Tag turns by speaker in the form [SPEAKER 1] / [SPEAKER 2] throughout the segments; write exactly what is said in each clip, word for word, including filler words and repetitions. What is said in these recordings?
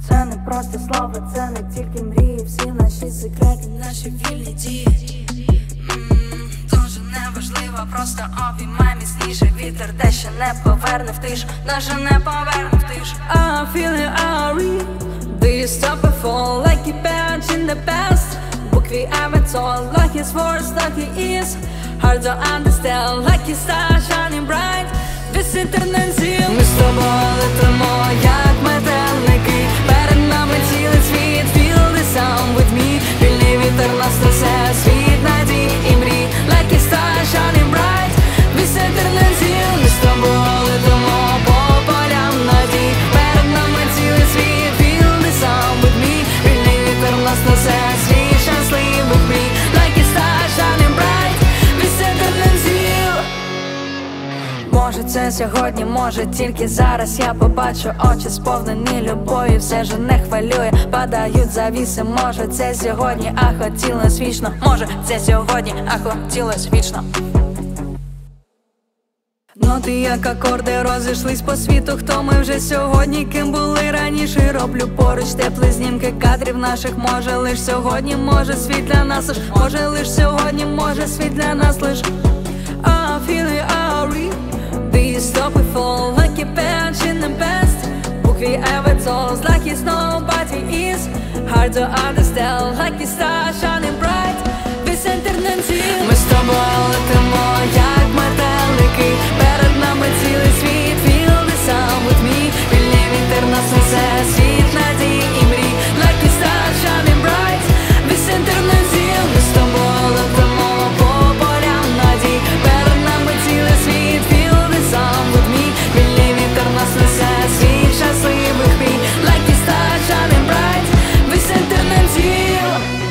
[SPEAKER 1] Це не просто слова, це не тільки мрії, всі наші секрети, наші вільні дії. М-м, Дуже неважливо, просто обіймай міцніше. Вітер дещо не поверне в тишу, даже не поверне в тишу. I'm feeling Ari. Do you stop and fall like you patch in the past? Book we ever told, like his words, like he is. Hard to understand, like his star shining bright. Висвітерним зіл ми з тобою летимо, як метелики. Перед нами цілий світ, feel the sound with me. Вільний вітер нас несе, світ надій і мрій. Like a star shining bright. Висвітерним зіл ми з тобою летимо по полям надій. Перед нами цілий світ, feel the sound with me. Вільний вітер нас несе, світ щасливих мрій. Like a star shining bright. Висвітерним зіл. Може це сьогодні, може тільки зараз я побачу очі сповнені любові, все ж не хвилює, падають завіси. Може це сьогодні, а хотілось вічно. Може це сьогодні, а хотілось вічно. Ноти як акорди розійшлись по світу. Хто ми вже сьогодні, ким були раніше. Роблю поруч теплі знімки кадрів наших. Може лиш сьогодні, може світ для нас лиш. Може лиш сьогодні, може світ для нас лиш. I'm feeling Ari. Do you stop and fall like a patch in the past? Book we ever told, like it's nobody is. Hard to understand, like a star shining bright. Висвітерним зіл ми з тобою летимо, як метелики. Перед нами цілий світ, feel the sound with me. Вільний вітер нас несе, світ надій і мрій. Like a star shining bright. Висвітерним зіл ми з тобою летимо по полям надій. Перед нами цілий світ, feel the sound with me. Вільний вітер нас несе, світ щасливих мрій. Like a star shining bright. Висвітерним зіл.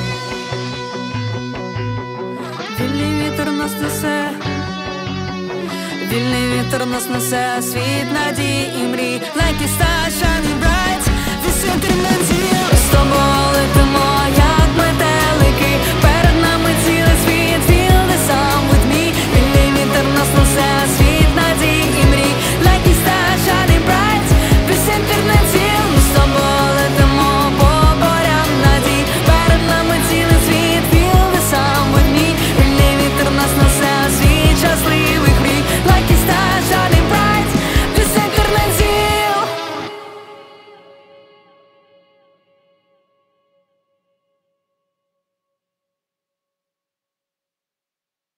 [SPEAKER 1] Вільний вітер нас несе, вільний вітер нас несе, світ надій і мрій. Like a star shining bright. Висвітерним зіл. З тобою летимо, я